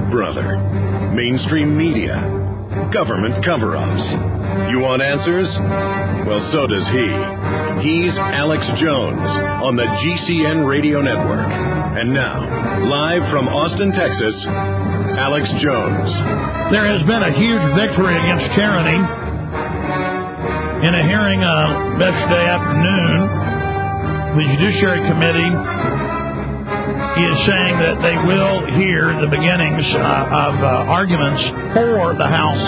brother. Mainstream media. Government cover-ups. You want answers? Well, so does he. He's Alex Jones on the GCN Radio Network. And now, live from Austin, Texas, Alex Jones. There has been a huge victory against tyranny. In a hearing yesterday afternoon, the Judiciary Committee is saying that they will hear the beginnings of arguments for the House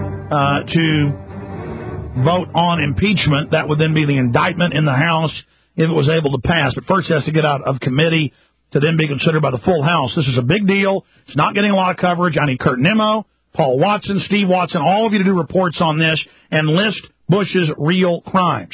to vote on impeachment. That would then be the indictment in the House if it was able to pass. But first it has to get out of committee to then be considered by the full House. This is a big deal. It's not getting a lot of coverage. I need Kurt Nimmo, Paul Watson, Steve Watson, all of you to do reports on this and list Bush's real crimes.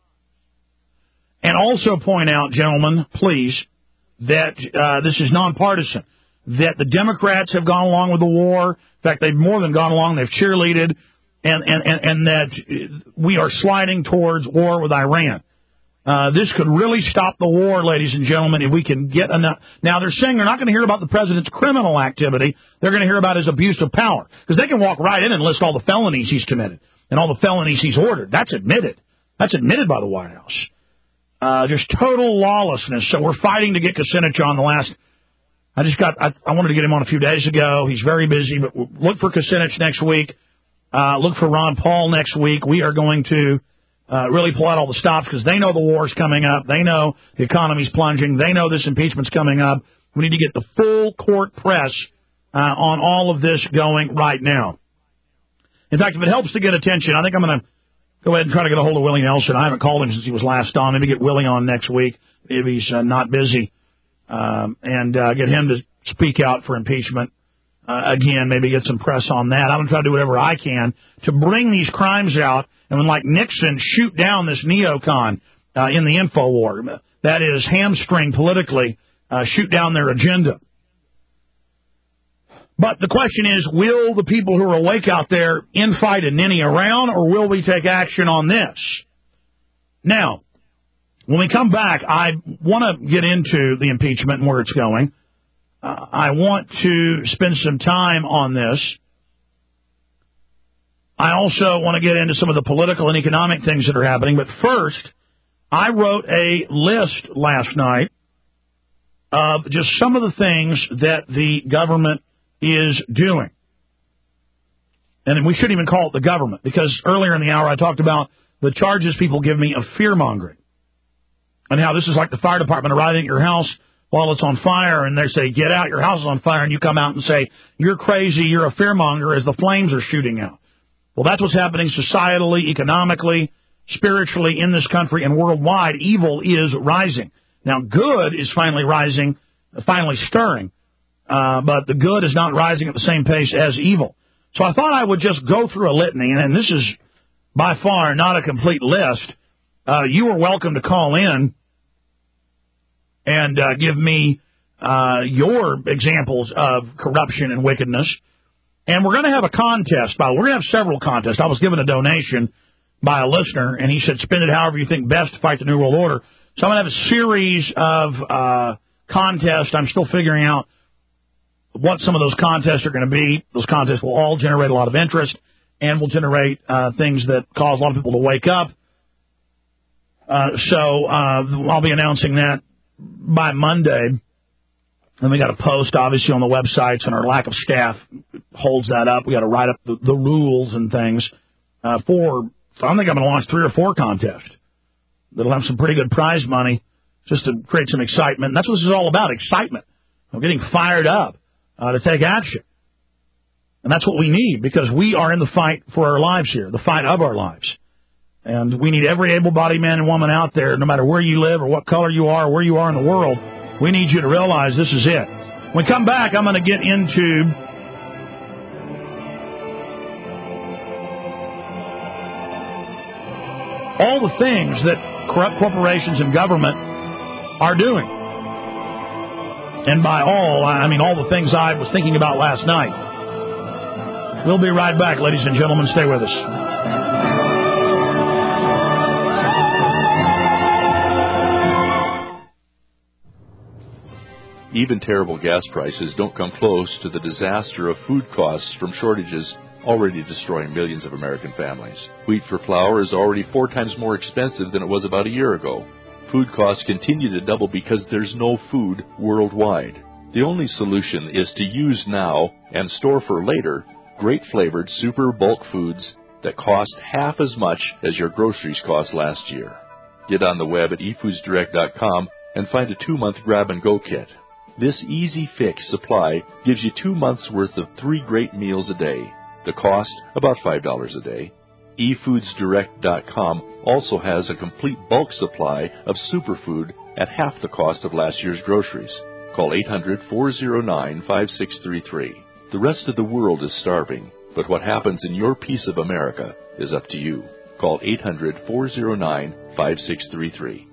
And also point out, gentlemen, please, that this is nonpartisan, that the Democrats have gone along with the war. In fact, they've more than gone along. They've cheerleaded, and that we are sliding towards war with Iran. This could really stop the war, ladies and gentlemen, if we can get enough. Now, they're saying they're not going to hear about the president's criminal activity. They're going to hear about his abuse of power, because they can walk right in and list all the felonies he's committed and all the felonies he's ordered. That's admitted. That's admitted by the White House. Just total lawlessness. So we're fighting to get Kucinich on the last. I wanted to get him on a few days ago. He's very busy, but look for Kucinich next week. Look for Ron Paul next week. We are going to really pull out all the stops because they know the war's coming up. They know the economy's plunging. They know this impeachment's coming up. We need to get the full court press on all of this going right now. In fact, if it helps to get attention, I think I'm going to go ahead and try to get a hold of Willie Nelson. I haven't called him since he was last on. Maybe get Willie on next week if he's not busy, and get him to speak out for impeachment. Again, maybe get some press on that. I'm going to try to do whatever I can to bring these crimes out, and when, like Nixon, shoot down this neocon in the info war. That is hamstring politically, shoot down their agenda. But the question is, will the people who are awake out there infight and ninny around, or will we take action on this? Now, when we come back, I want to get into the impeachment and where it's going. I want to spend some time on this. I also want to get into some of the political and economic things that are happening. But first, I wrote a list last night of just some of the things that the government is doing. And we shouldn't even call it the government, because earlier in the hour I talked about the charges people give me of fear-mongering and how this is like the fire department arriving at your house while it's on fire, and they say, get out, your house is on fire, and you come out and say, you're crazy, you're a fearmonger, as the flames are shooting out. Well, that's what's happening societally, economically, spiritually in this country and worldwide. Evil is rising. Now, good is finally rising, finally stirring. But the good is not rising at the same pace as evil. So I thought I would just go through a litany, and this is by far not a complete list. You are welcome to call in and give me your examples of corruption and wickedness. And we're going to have a contest. We're going to have several contests. I was given a donation by a listener, and he said, spend it however you think best to fight the New World Order. So I'm going to have a series of contests. I'm still figuring out what some of those contests are going to be. Those contests will all generate a lot of interest and will generate things that cause a lot of people to wake up. So I'll be announcing that by Monday. And we got to post, obviously, on the websites, and our lack of staff holds that up. We got to write up the rules and things I think I'm going to launch 3 or 4 contests that'll have some pretty good prize money just to create some excitement. And that's what this is all about, excitement. I'm getting fired up to take action. And that's what we need, because we are in the fight for our lives here, the fight of our lives. And we need every able-bodied man and woman out there, no matter where you live or what color you are or where you are in the world. We need you to realize this is it. When we come back, I'm going to get into all the things that corrupt corporations and government are doing. And by all, I mean all the things I was thinking about last night. We'll be right back, ladies and gentlemen. Stay with us. Even terrible gas prices don't come close to the disaster of food costs from shortages already destroying millions of American families. Wheat for flour is already 4 times more expensive than it was about a year ago. Food costs continue to double because there's no food worldwide. The only solution is to use now and store for later great flavored super bulk foods that cost half as much as your groceries cost last year. Get on the web at efoodsdirect.com and find a 2-month grab-and-go kit. This easy fix supply gives you 2 months' worth of 3 great meals a day. The cost, about $5 a day. efoodsdirect.com also has a complete bulk supply of superfood at half the cost of last year's groceries. Call 800-409-5633. The rest of the world is starving, but what happens in your piece of America is up to you. Call 800-409-5633.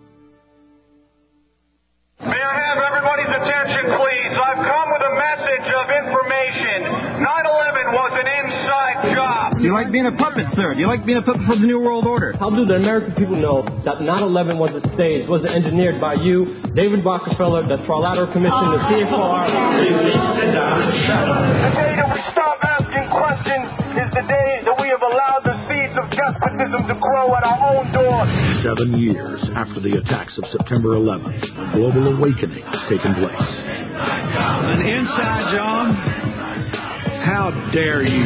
May I have everybody's attention, please? I've come with a message of information. 9/11 was an inside job. Do you like being a puppet, sir? Do you like being a puppet for the New World Order? How do the American people know that 9/11 was staged, was engineered by you, David Rockefeller, the Trilateral Commission, the CFR? The day that we stop asking questions is the day that we have allowed the seeds of despotism to grow at our own door. 7 years after the attacks of September 11th, a global awakening has taken place. An inside job? How dare you?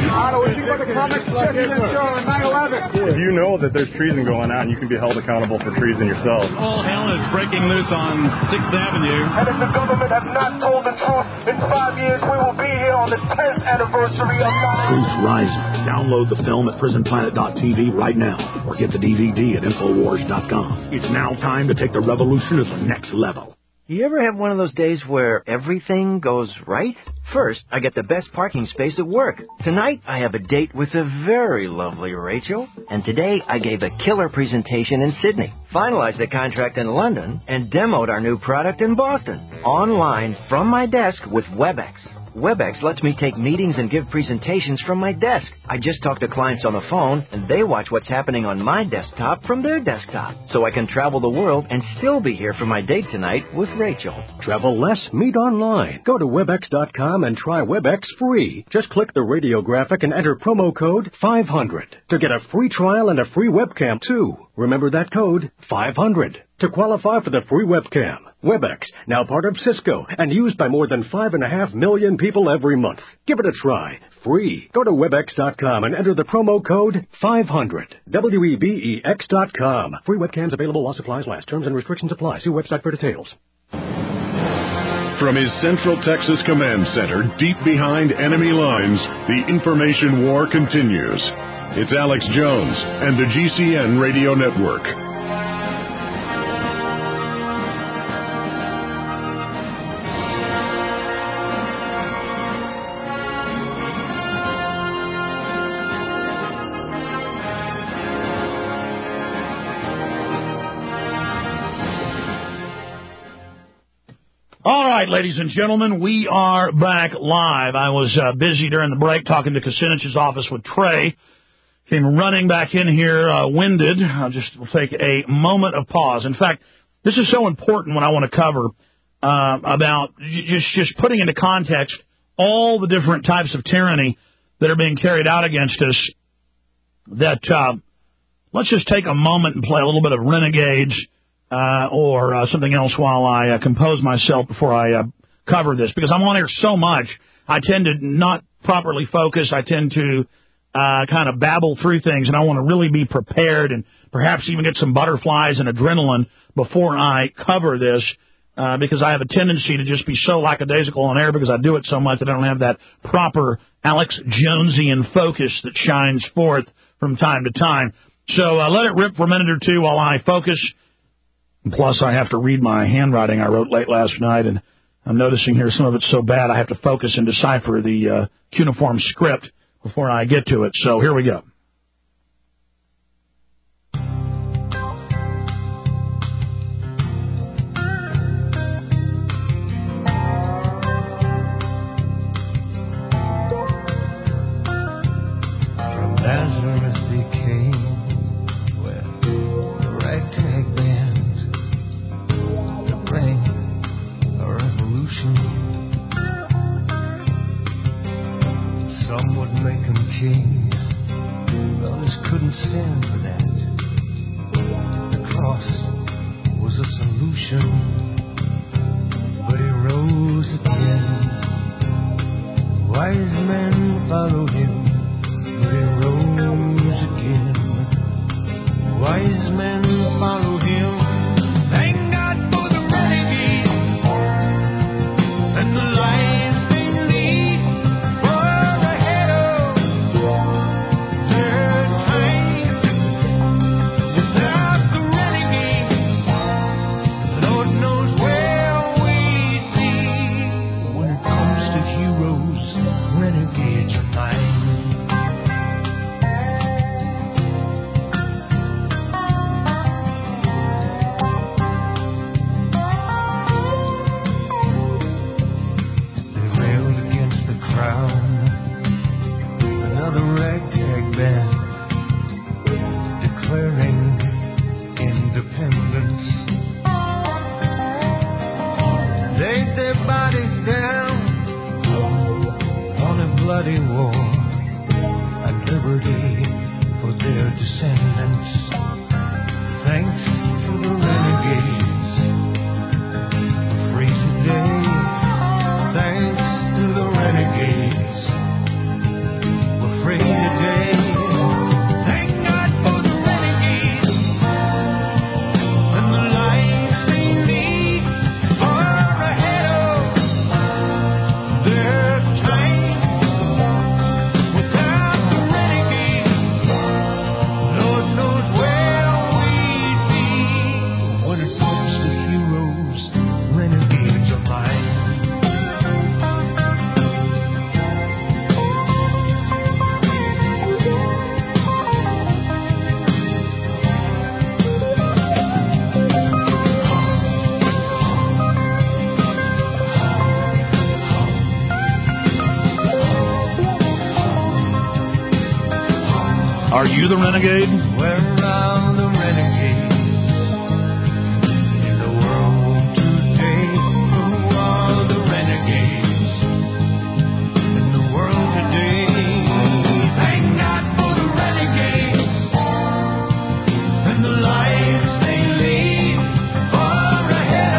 If you know that there's treason going on, you can be held accountable for treason yourself. All hell is breaking loose on 6th Avenue. And if the government has not told the truth, in 5 years we will be here on the 10th anniversary of 9/11. Truth Rising. Download the film at prisonplanet.tv right now, or get the DVD at Infowars.com. It's now time to take the revolution to the next level. You ever have one of those days where everything goes right? First, I get the best parking space at work. Tonight, I have a date with the very lovely Rachel. And today, I gave a killer presentation in Sydney, finalized the contract in London, and demoed our new product in Boston. Online, from my desk with WebEx. WebEx lets me take meetings and give presentations from my desk. I just talk to clients on the phone, and they watch what's happening on my desktop from their desktop. So I can travel the world and still be here for my date tonight with Rachel. Travel less, meet online. Go to WebEx.com and try WebEx free. Just click the radio graphic and enter promo code 500 to get a free trial and a free webcam, too. Remember that code, 500, to qualify for the free webcam. WebEx, now part of Cisco, and used by more than 5.5 million people every month. Give it a try. Free. Go to WebEx.com and enter the promo code 500. WEBEX.com. Free webcams available while supplies last. Terms and restrictions apply. See website for details. From his Central Texas Command Center, deep behind enemy lines, the information war continues. It's Alex Jones and the GCN Radio Network. All right, ladies and gentlemen, we are back live. I was busy during the break talking to Kucinich's office with Trey. Came running back in here, winded. I'll just take a moment of pause. In fact, this is so important when I want to cover about just putting into context all the different types of tyranny that are being carried out against us, that let's just take a moment and play a little bit of Renegades or something else while I compose myself before I cover this, because I'm on here so much, I tend to not properly focus. I tend to kind of babble through things, and I want to really be prepared and perhaps even get some butterflies and adrenaline before I cover this, because I have a tendency to just be so lackadaisical on air because I do it so much that I don't have that proper Alex Jonesian focus that shines forth from time to time. So let it rip for a minute or two while I focus. Plus, I have to read my handwriting I wrote late last night, and I'm noticing here some of it's so bad I have to focus and decipher the cuneiform script before I get to it. So here we go. From Nazareth he came with the ragtag band to bring a revolution. king. Others couldn't stand for that. The cross was a solution, but he rose again. Wise men follow him, but he rose again. Wise men follow him. Thank God for the renegade and the lives they lead. For ahead of their time. Without the renegade, Lord knows where we'd be. When it comes to heroes, renegades are mine. Another ragtag band declaring independence. Laid their bodies down on a bloody war and liberty for their descendants. Thanks to the renegades, we're free today. Thanks to the renegades, free today. Thank God for the renegades and the lives they lead. Far ahead of their time. Without the renegades, Lord knows where we'd be. When it comes to heroes, renegades are mine. Are you the renegade? Where are the renegades in the world today? Who are the renegades in the world today? Thank God for the renegades and the lives they lead. Far ahead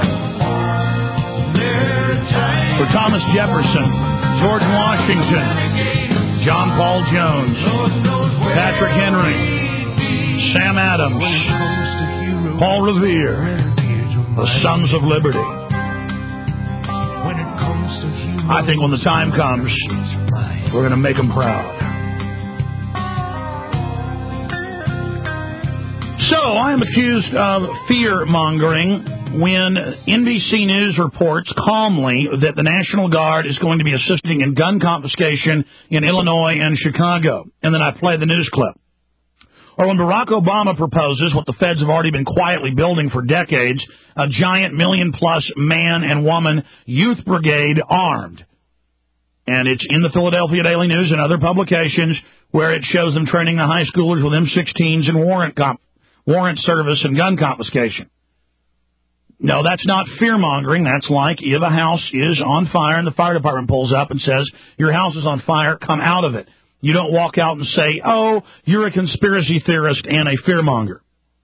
of their time. For Thomas Jefferson, George Washington, John Paul Jones, Patrick Henry, Sam Adams, Paul Revere, the Sons of Liberty. I think when the time comes, we're going to make them proud. So, I am accused of fear-mongering when NBC News reports calmly that the National Guard is going to be assisting in gun confiscation in Illinois and Chicago. And then I play the news clip. Or when Barack Obama proposes what the feds have already been quietly building for decades, a giant million-plus man and woman youth brigade armed. And it's in the Philadelphia Daily News and other publications where it shows them training the high schoolers with M16s and warrant service and gun confiscation. No, that's not fear-mongering. That's like if a house is on fire and the fire department pulls up and says, your house is on fire, come out of it. You don't walk out and say, oh, you're a conspiracy theorist and a fear-monger.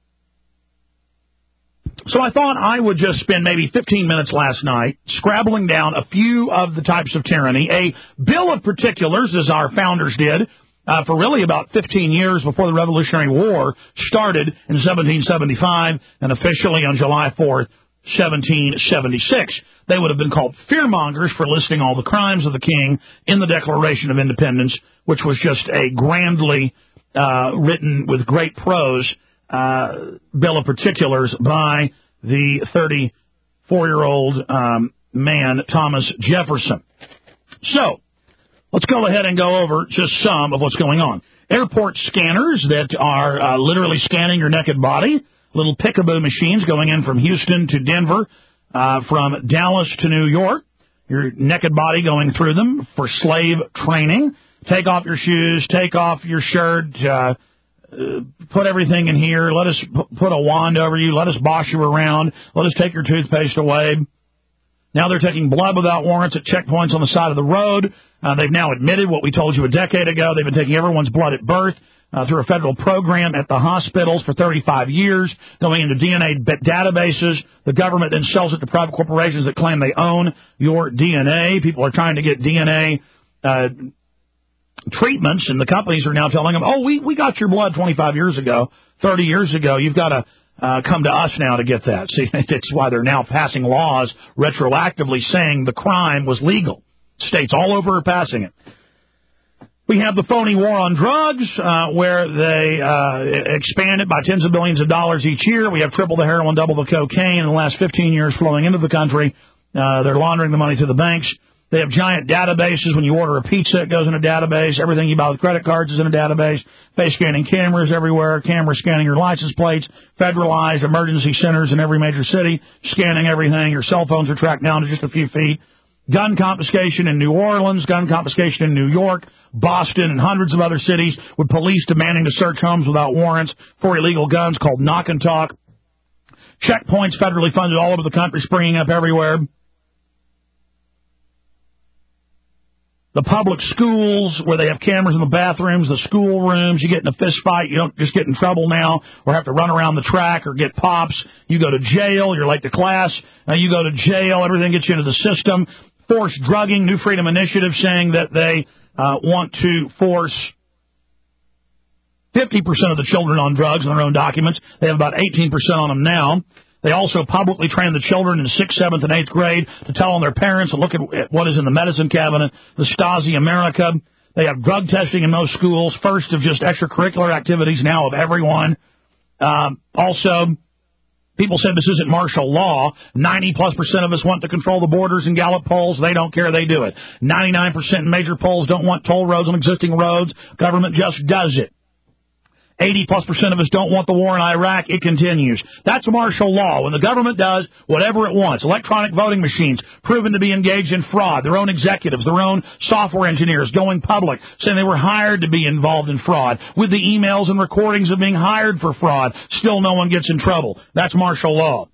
So I thought I would just spend maybe 15 minutes last night scrabbling down a few of the types of tyranny, a bill of particulars, as our founders did, for really about 15 years before the Revolutionary War started in 1775 and officially on July 4th, 1776. They would have been called fearmongers for listing all the crimes of the king in the Declaration of Independence, which was just a grandly written with great prose bill of particulars by the 34-year-old man, Thomas Jefferson. So, let's go ahead and go over just some of what's going on. Airport scanners that are literally scanning your naked body, little peekaboo machines going in from Houston to Denver, from Dallas to New York, your naked body going through them for slave training. Take off your shoes, take off your shirt, put everything in here, let us put a wand over you, let us boss you around, let us take your toothpaste away. Now they're taking blood without warrants at checkpoints on the side of the road. They've now admitted what we told you a decade ago. They've been taking everyone's blood at birth through a federal program at the hospitals for 35 years, going into DNA databases. The government then sells it to private corporations that claim they own your DNA. People are trying to get DNA treatments, and the companies are now telling them, oh, we got your blood 25 years ago, 30 years ago. You've got to come to us now to get that. See, it's why they're now passing laws retroactively saying the crime was legal. States all over are passing it. We have the phony war on drugs, where they expand it by tens of billions of dollars each year. We have triple the heroin, double the cocaine in the last 15 years flowing into the country. They're laundering the money to the banks. They have giant databases. When you order a pizza, it goes in a database. Everything you buy with credit cards is in a database. Face scanning cameras everywhere. Cameras scanning your license plates. Federalized emergency centers in every major city. Scanning everything. Your cell phones are tracked down to just a few feet. Gun confiscation in New Orleans. Gun confiscation in New York, Boston, and hundreds of other cities, with police demanding to search homes without warrants for illegal guns, called knock and talk. Checkpoints federally funded all over the country, springing up everywhere. The public schools, where they have cameras in the bathrooms, the school rooms, you get in a fist fight, you don't just get in trouble now or have to run around the track or get pops. You go to jail, you're late to class, you go to jail, everything gets you into the system. Forced drugging, New Freedom Initiative saying that they want to force 50% of the children on drugs in their own documents. They have about 18% on them now. They also publicly train the children in 6th, 7th, and 8th grade to tell on their parents and look at what is in the medicine cabinet, the Stasi America. They have drug testing in most schools, first of just extracurricular activities, now of everyone. Also, people said this isn't martial law. 90+% of us want to control the borders in Gallup polls. They don't care. They do it. 99% in major polls don't want toll roads on existing roads. Government just does it. 80+% of us don't want the war in Iraq. It continues. That's martial law. When the government does whatever it wants. Electronic voting machines proven to be engaged in fraud. Their own executives, their own software engineers going public, saying they were hired to be involved in fraud. With the emails and recordings of being hired for fraud, still no one gets in trouble. That's martial law.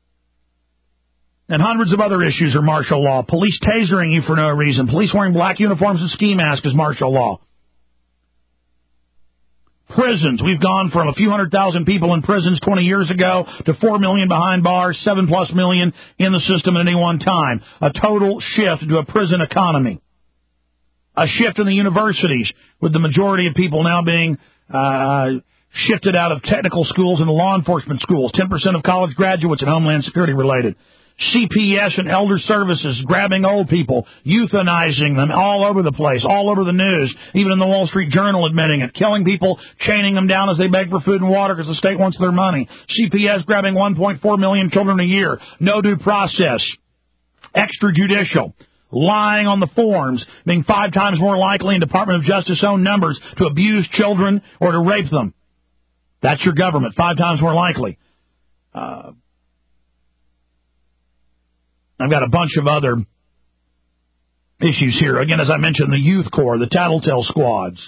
And hundreds of other issues are martial law. Police tasering you for no reason. Police wearing black uniforms and ski masks is martial law. Prisons. We've gone from a few 100,000 people in prisons 20 years ago to 4 million behind bars, 7+ million in the system at any one time. A total shift to a prison economy. A shift in the universities, with the majority of people now being shifted out of technical schools into law enforcement schools. 10% of college graduates in Homeland Security related. CPS and elder services grabbing old people, euthanizing them all over the place, all over the news, even in the Wall Street Journal admitting it, killing people, chaining them down as they beg for food and water because the state wants their money. CPS grabbing 1.4 million children a year, no due process, extrajudicial, lying on the forms, being 5 times more likely in Department of Justice own numbers to abuse children or to rape them. That's your government, 5 times more likely. I've got a bunch of other issues here. Again, as I mentioned, the Youth Corps, the Tattletale Squads,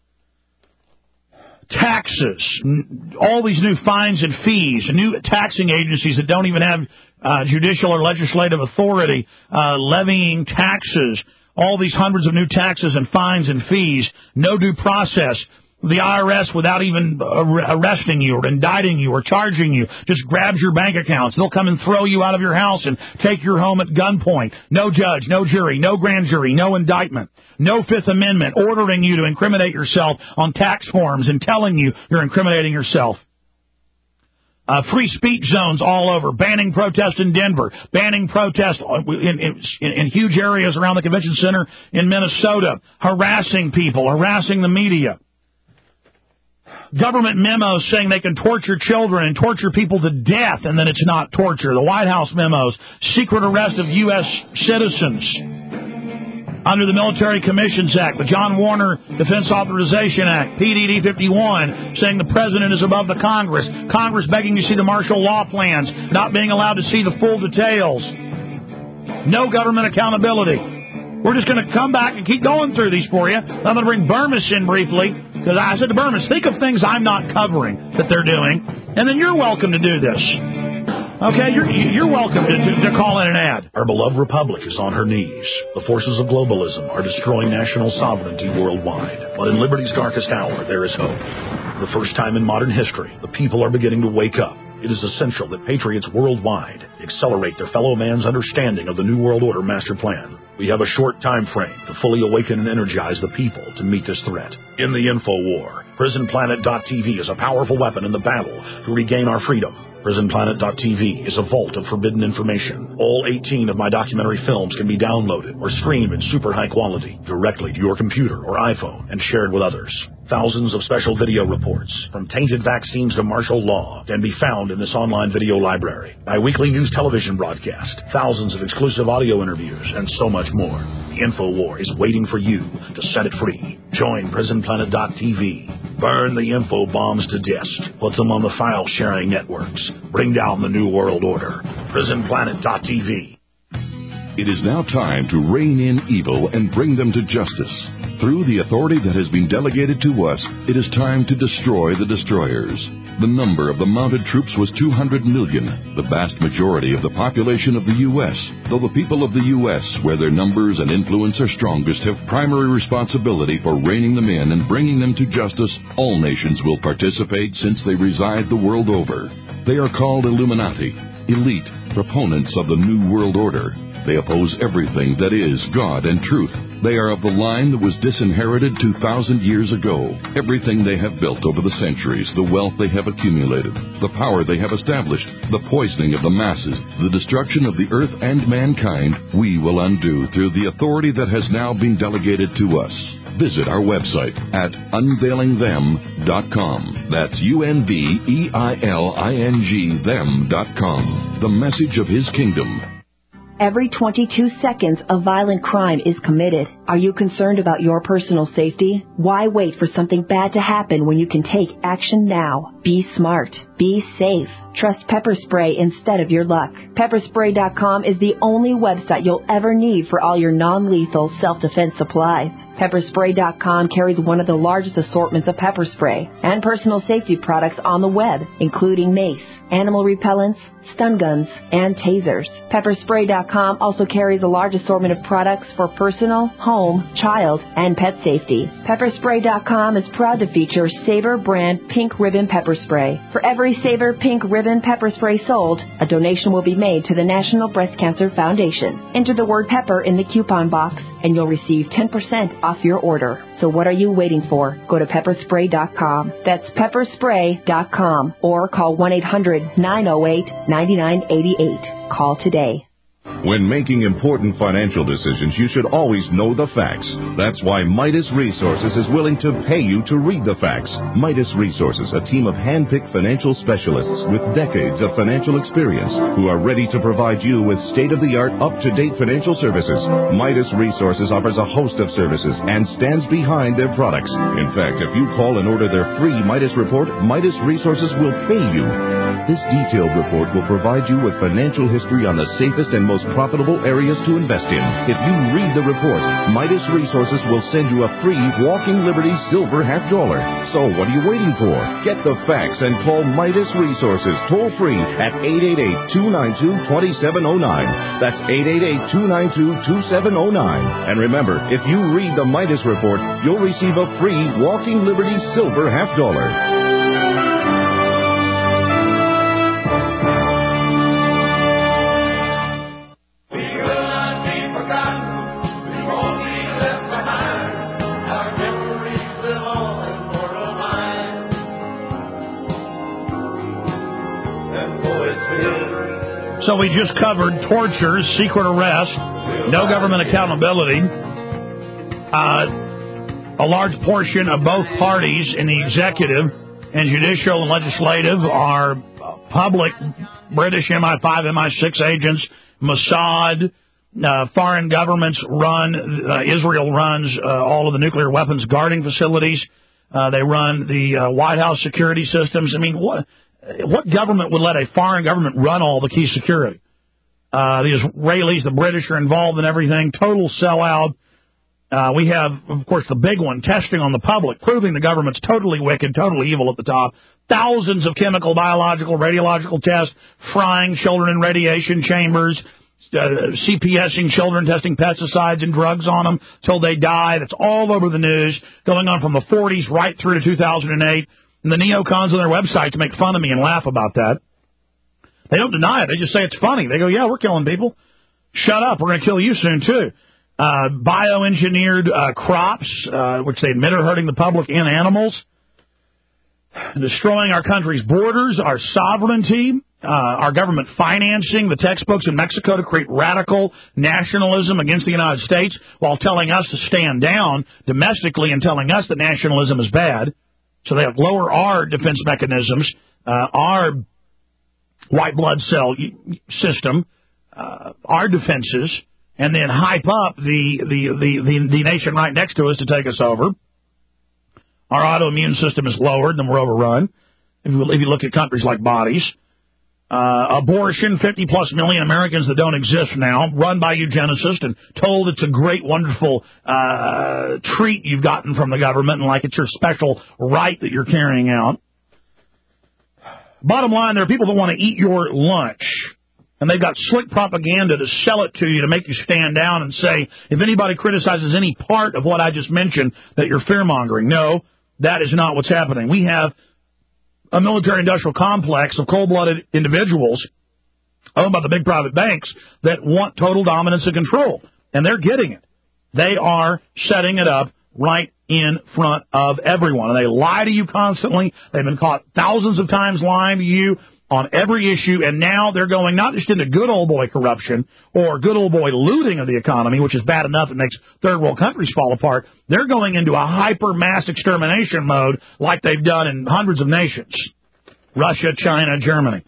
taxes, all these new fines and fees, new taxing agencies that don't even have judicial or legislative authority, levying taxes, all these hundreds of new taxes and fines and fees, no due process. The IRS, without even arresting you or indicting you or charging you, just grabs your bank accounts. They'll come and throw you out of your house and take your home at gunpoint. No judge, no jury, no grand jury, no indictment, no Fifth Amendment ordering you to incriminate yourself on tax forms and telling you you're incriminating yourself. Free speech zones all over, banning protest in Denver, banning protest in huge areas around the convention center in Minnesota, harassing people, harassing the media. Government memos saying they can torture children and torture people to death, and then it's not torture. The White House memos, secret arrest of U.S. citizens under the Military Commissions Act, the John Warner Defense Authorization Act, PDD 51, saying the president is above the Congress. Congress begging to see the martial law plans, not being allowed to see the full details. No government accountability. We're just going to come back and keep going through these for you. I'm going to bring Burmis in briefly, because I said to Burmis, think of things I'm not covering that they're doing, and then you're welcome to do this. Okay, you're welcome to call in and add. Our beloved republic is on her knees. The forces of globalism are destroying national sovereignty worldwide. But in liberty's darkest hour, there is hope. For the first time in modern history, the people are beginning to wake up. It is essential that patriots worldwide accelerate their fellow man's understanding of the New World Order master plan. We have a short time frame to fully awaken and energize the people to meet this threat. In the info war, PrisonPlanet.tv is a powerful weapon in the battle to regain our freedom. PrisonPlanet.tv is a vault of forbidden information. All 18 of my documentary films can be downloaded or streamed in super high quality directly to your computer or iPhone and shared with others. Thousands of special video reports, from tainted vaccines to martial law, can be found in this online video library. My weekly news television broadcast, thousands of exclusive audio interviews, and so much more. The InfoWar is waiting for you to set it free. Join PrisonPlanet.tv. Burn the info bombs to disk. Put them on the file-sharing networks. Bring down the New World Order. PrisonPlanet.tv. It is now time to rein in evil and bring them to justice. Through the authority that has been delegated to us, it is time to destroy the destroyers. The number of the mounted troops was 200 million, the vast majority of the population of the U.S., though the people of the U.S., where their numbers and influence are strongest, have primary responsibility for reining them in and bringing them to justice. All nations will participate since they reside the world over. They are called Illuminati, elite, proponents of the New World Order. They oppose everything that is God and truth. They are of the line that was disinherited 2,000 years ago. Everything they have built over the centuries, the wealth they have accumulated, the power they have established, the poisoning of the masses, the destruction of the earth and mankind, we will undo through the authority that has now been delegated to us. Visit our website at unveilingthem.com. That's UNVEILING them.com. The message of His kingdom. Every 22 seconds, a violent crime is committed. Are you concerned about your personal safety? Why wait for something bad to happen when you can take action now? Be smart. Be safe. Trust Pepper Spray instead of your luck. Pepperspray.com is the only website you'll ever need for all your non-lethal self-defense supplies. Pepperspray.com carries one of the largest assortments of pepper spray and personal safety products on the web, including mace, animal repellents, stun guns, and tasers. Pepperspray.com also carries a large assortment of products for personal, home, child, and pet safety. Pepperspray.com is proud to feature Sabre brand pink ribbon pepper spray. For every Sabre pink ribbon pepper spray sold, a donation will be made to the National Breast Cancer Foundation. Enter the word pepper in the coupon box and you'll receive 10% off your order. So what are you waiting for? Go to pepperspray.com. That's pepperspray.com or call 1-800-908-9988. Call today. When making important financial decisions, you should always know the facts. That's why Midas Resources is willing to pay you to read the facts. Midas Resources, a team of hand-picked financial specialists with decades of financial experience who are ready to provide you with state-of-the-art, up-to-date financial services. Midas Resources offers a host of services and stands behind their products. In fact, if you call and order their free Midas report, Midas Resources will pay you. This detailed report will provide you with financial history on the safest and most profitable areas to invest in. If you read the report, Midas Resources will send you a free Walking Liberty silver $50. So what are you waiting for? Get the facts and call Midas Resources toll free at 888-292-2709. That's 888-292-2709. And remember, if you read the Midas report, you'll receive a free Walking Liberty silver $50. So we just covered torture, secret arrest, no government accountability. A large portion of both parties in the executive and judicial and legislative are public British MI5, MI6 agents, Mossad, foreign governments run, Israel runs all of the nuclear weapons guarding facilities. They run the White House security systems. I mean, what government would let a foreign government run all the key security? The Israelis, the British are involved in everything. Total sellout. We have, of course, the big one, testing on the public, proving the government's totally wicked, totally evil at the top. Thousands of chemical, biological, radiological tests, frying children in radiation chambers, CPSing children, testing pesticides and drugs on them till they die. That's all over the news, going on from the 40s right through to 2008. And the neocons on their websites make fun of me and laugh about that. They don't deny it. They just say it's funny. They go, yeah, we're killing people. Shut up. We're going to kill you soon, too. Bioengineered crops, which they admit are hurting the public and animals. Destroying our country's borders, our sovereignty, our government financing the textbooks in Mexico to create radical nationalism against the United States while telling us to stand down domestically and telling us that nationalism is bad. So they have lower our defense mechanisms, our white blood cell system, our defenses, and then hype up the nation right next to us to take us over. Our autoimmune system is lowered, then we're overrun. If you look at countries like bodies. Abortion, 50-plus million Americans that don't exist now, run by eugenicists and told it's a great, wonderful treat you've gotten from the government and like it's your special right that you're carrying out. Bottom line, there are people that want to eat your lunch, and they've got slick propaganda to sell it to you to make you stand down and say, if anybody criticizes any part of what I just mentioned, that you're fear-mongering. No, that is not what's happening. We have a military-industrial complex of cold-blooded individuals owned by the big private banks that want total dominance and control, and they're getting it. They are setting it up right in front of everyone, and they lie to you constantly. They've been caught thousands of times lying to you on every issue, and now they're going not just into good old boy corruption or good old boy looting of the economy, which is bad enough, it makes third world countries fall apart. They're going into a hyper mass extermination mode like they've done in hundreds of nations. Russia, China, Germany.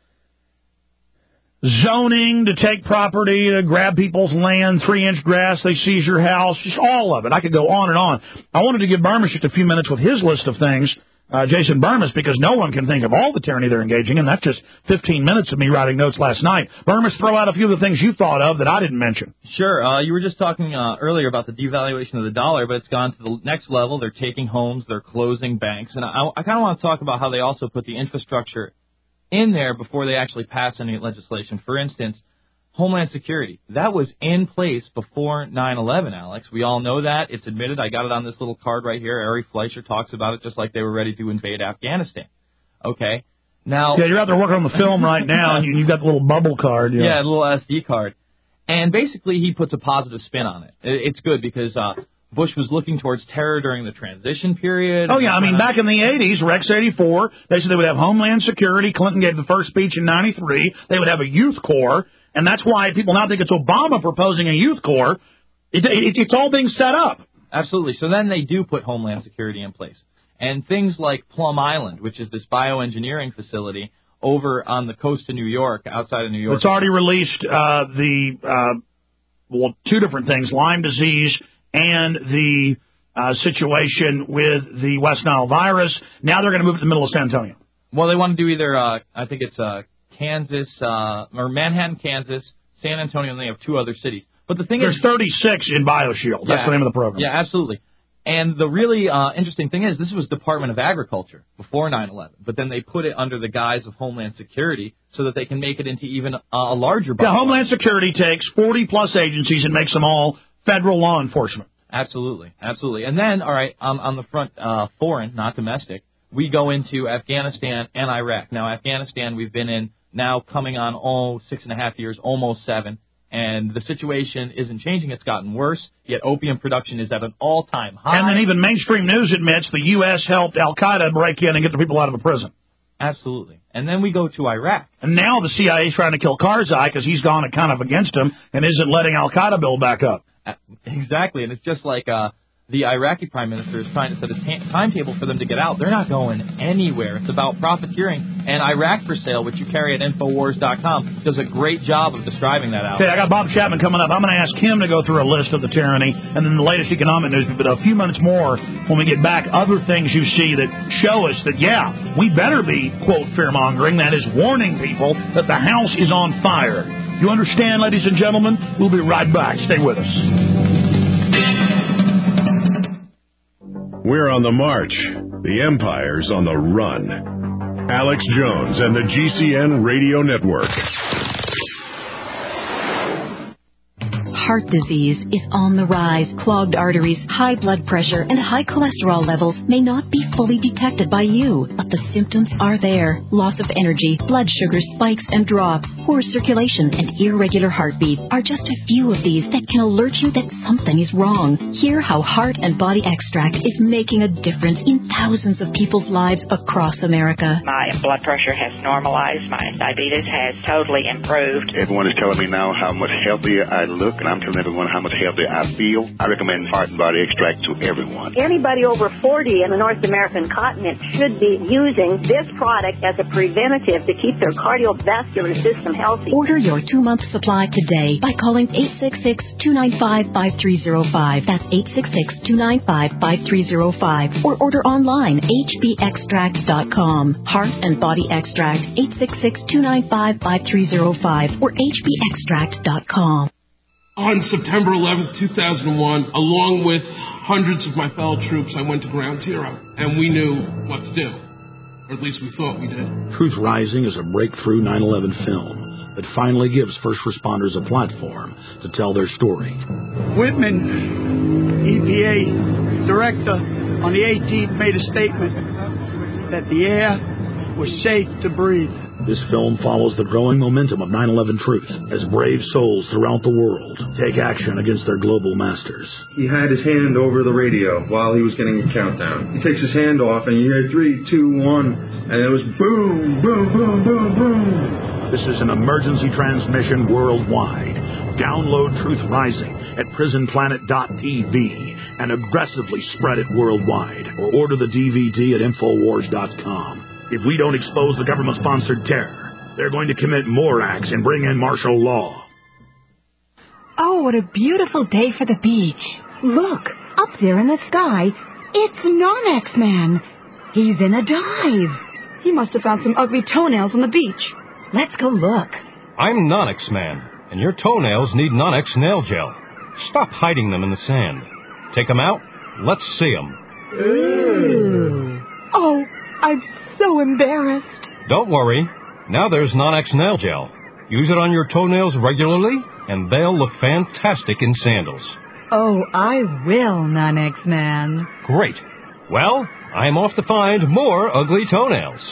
Zoning to take property, to grab people's land, 3-inch grass, they seize your house, just all of it. I could go on and on. I wanted to give Burmis just a few minutes with his list of things, Jason Burmis, because no one can think of all the tyranny they're engaging in. That's just 15 minutes of me writing notes last night. Burmis, throw out a few of the things you thought of that I didn't mention. Sure. You were just talking earlier about the devaluation of the dollar, but it's gone to the next level. They're taking homes. They're closing banks. And I kind of want to talk about how they also put the infrastructure in there before they actually pass any legislation. For instance, Homeland Security. That was in place before 9/11, Alex. We all know that. It's admitted. I got it on this little card right here. Ari Fleischer talks about it just like they were ready to invade Afghanistan. Okay. Now, yeah, you're out there working on the film right now, and you've got the little bubble card. Yeah, the little SD card. And basically, he puts a positive spin on it. It's good because Bush was looking towards terror during the transition period. Oh, yeah. I mean, back in the 80s, Rex 84, they said they would have Homeland Security. Clinton gave the first speech in 93. They would have a youth corps. And that's why people now think it's Obama proposing a youth corps. It's all being set up. Absolutely. So then they do put Homeland Security in place. And things like Plum Island, which is this bioengineering facility over on the coast of New York, outside of New York. It's already released two different things, Lyme disease and the situation with the West Nile virus. Now they're going to move it to the middle of San Antonio. Well, they want to do either, I think it's Kansas, or Manhattan, Kansas, San Antonio, and they have 2 other cities. But the thing is, 36 in BioShield. That's the name of the program. Yeah, absolutely. And the really interesting thing is, this was Department of Agriculture before 9/11, but then they put it under the guise of Homeland Security so that they can make it into even a larger body. Yeah, Homeland Security takes 40-plus agencies and makes them all federal law enforcement. Absolutely, absolutely. And then, all right, on the front, foreign, not domestic, we go into Afghanistan and Iraq. Now, Afghanistan we've been in now coming on 6.5 years, almost 7. And the situation isn't changing. It's gotten worse, yet opium production is at an all-time high. And then even mainstream news admits the U.S. helped al-Qaeda break in and get the people out of a prison. Absolutely. And then we go to Iraq. And now the CIA is trying to kill Karzai because he's gone kind of against him and isn't letting al-Qaeda build back up. Exactly. And it's just like the Iraqi prime minister is trying to set a timetable for them to get out. They're not going anywhere. It's about profiteering. And Iraq for Sale, which you carry at Infowars.com, does a great job of describing that out. Okay, I got Bob Chapman coming up. I'm going to ask him to go through a list of the tyranny and then the latest economic news. But a few minutes more when we get back, other things you see that show us that, yeah, we better be, quote, fear-mongering. That is warning people that the house is on fire. You understand, ladies and gentlemen? We'll be right back. Stay with us. We're on the march. The empire's on the run. Alex Jones and the GCN Radio Network. Heart disease is on the rise. Clogged arteries, high blood pressure, and high cholesterol levels may not be fully detected by you, but the symptoms are there. Loss of energy, blood sugar spikes and drops, poor circulation, and irregular heartbeat are just a few of these that can alert you that something is wrong. Hear how Heart and Body Extract is making a difference in thousands of people's lives across America. My blood pressure has normalized. My diabetes has totally improved. Everyone is telling me now how much healthier I look, and I'm telling everyone how much healthier I feel. I recommend Heart and Body Extract to everyone. Anybody over 40 in the North American continent should be using this product as a preventative to keep their cardiovascular system healthy. Order your 2-month supply today by calling 866-295-5305. That's 866-295-5305. Or order online, hbextract.com. Heart and Body Extract, 866-295-5305 or hbextract.com. On September 11th, 2001, along with hundreds of my fellow troops, I went to Ground Zero, and we knew what to do. Or at least we thought we did. Truth Rising is a breakthrough 9/11 film that finally gives first responders a platform to tell their story. Whitman, EPA director, on the 18th made a statement that the air was safe to breathe. This film follows the growing momentum of 9/11 truth as brave souls throughout the world take action against their global masters. He had his hand over the radio while he was getting a countdown. He takes his hand off and you hear 3, 2, 1, and it was boom, boom, boom, boom, boom. This is an emergency transmission worldwide. Download Truth Rising at prisonplanet.tv and aggressively spread it worldwide, or order the DVD at Infowars.com. If we don't expose the government-sponsored terror, they're going to commit more acts and bring in martial law. Oh, what a beautiful day for the beach. Look, up there in the sky, it's Non-X-Man. He's in a dive. He must have found some ugly toenails on the beach. Let's go look. I'm Non-X-Man, and your toenails need Non-X nail gel. Stop hiding them in the sand. Take them out. Let's see them. Ooh. Oh, I'm so embarrassed. Don't worry. Now there's Non-X nail gel. Use it on your toenails regularly, and they'll look fantastic in sandals. Oh, I will, Non-X-Man. Great. Well, I'm off to find more ugly toenails.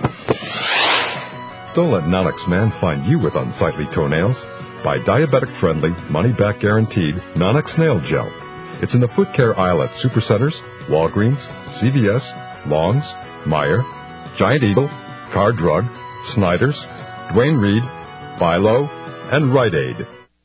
Don't let Non-X-Man find you with unsightly toenails. Buy diabetic-friendly, money-back guaranteed Non-X nail gel. It's in the foot care aisle at Supercenters, Walgreens, CVS, Long's, Meijer, Giant Eagle, Car Drug, Snyder's, Dwayne Reed, Philo, and Rite Aid.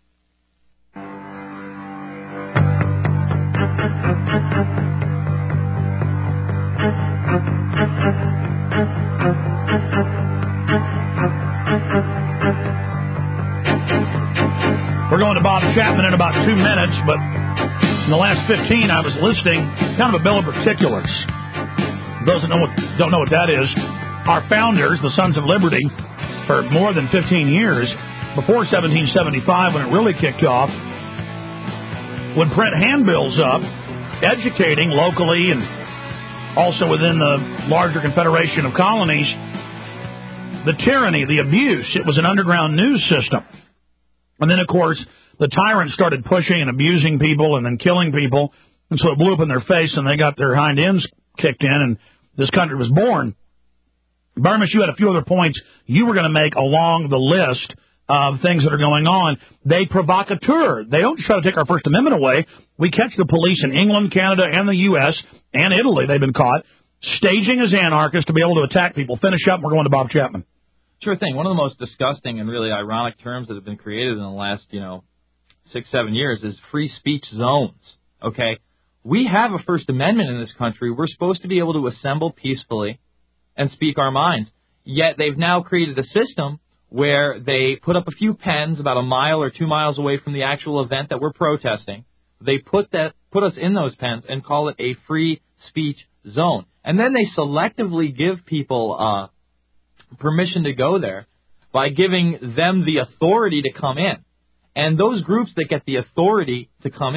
We're going to Bob Chapman in about 2 minutes, but in the last 15 I was listing kind of a bill of particulars. Those that don't know what that is, our founders, the Sons of Liberty, for more than 15 years, before 1775, when it really kicked off, would print handbills up, educating locally and also within the larger Confederation of Colonies, the tyranny, the abuse. It was an underground news system. And then, of course, the tyrants started pushing and abusing people and then killing people, and so it blew up in their face and they got their hind ends kicked in, and this country was born. Burmish, you had a few other points you were going to make along the list of things that are going on. They provocateur. They don't try to take our First Amendment away. We catch the police in England, Canada, and the U.S., and Italy, they've been caught, staging as anarchists to be able to attack people. Finish up, and we're going to Bob Chapman. Sure thing. One of the most disgusting and really ironic terms that have been created in the last, 6-7 years is free speech zones. Okay? We have a First Amendment in this country. We're supposed to be able to assemble peacefully and speak our minds. Yet they've now created a system where they put up a few pens about a mile or 2 miles away from the actual event that we're protesting. They put us in those pens and call it a free speech zone. And then they selectively give people permission to go there by giving them the authority to come in. And those groups that get the authority to come in